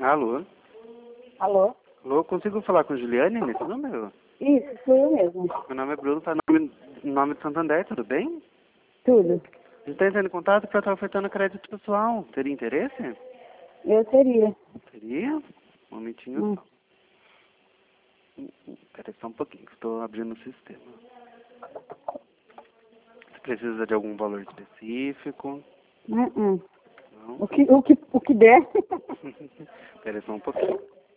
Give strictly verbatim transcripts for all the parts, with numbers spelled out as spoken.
Alô? Alô? Alô, consigo falar com Juliane nesse número? Isso, sou eu mesmo. Meu nome é Bruno, tá no nome, no nome de Santander, tudo bem? Tudo. A gente tá entrando em contato para estar ofertando crédito pessoal. Teria interesse? Eu teria. Teria? Um momentinho Hum. só. Hum, hum, Peraí só um pouquinho, que estou abrindo o sistema. Você precisa de algum valor específico? Hum, hum. Não? O, que, o, que, o que der. Peraí só um pouquinho.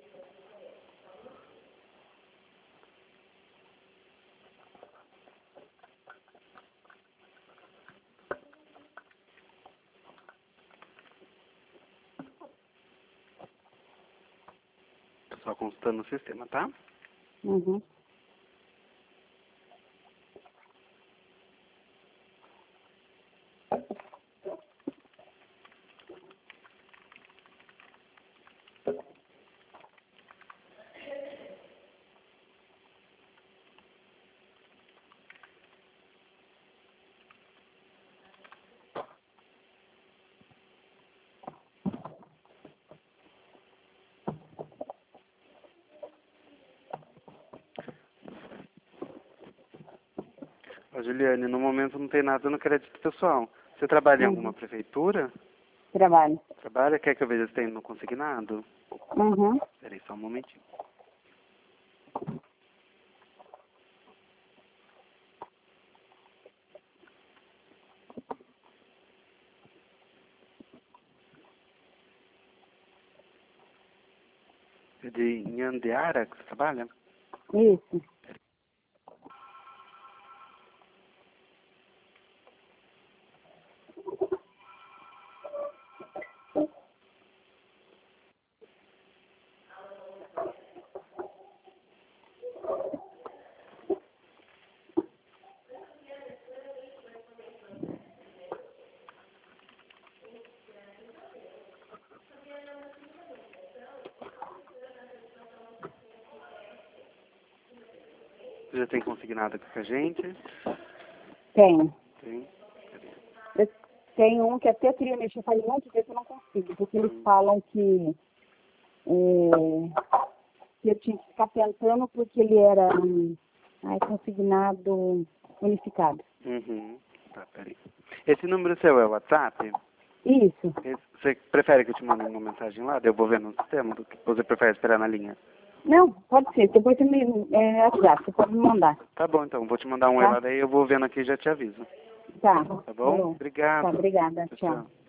Tô só consultando o sistema, tá? Uhum. Ô, Juliane, no momento não tem nada no crédito pessoal. Você trabalha em alguma Uhum. prefeitura? Trabalho. Trabalha? Quer que eu veja se tem no consignado? Uhum. Peraí só um momentinho. É de Nhandeara que você trabalha? Isso. Você já tem consignado aqui com a gente? Tenho. Tem. Eu tenho um que até queria mexer, faz um monte de tempo que eu não consigo, porque eles Hum. falam que, é, que eu tinha que ficar tentando porque ele era hum, ai, consignado unificado. Uhum. Tá, peraí. Esse número seu é o WhatsApp? Isso. Esse- Você prefere que eu te mande uma mensagem lá? Daí eu vou ver no sistema do que você prefere esperar na linha? Não, pode ser. Depois você me é, WhatsApp, você pode me mandar. Tá bom, então. Vou te mandar um Tá? oi lá, daí eu vou vendo aqui e já te aviso. Tá. Tá bom? Tá, Obrigado. obrigada. Tchau, Tchau. tchau.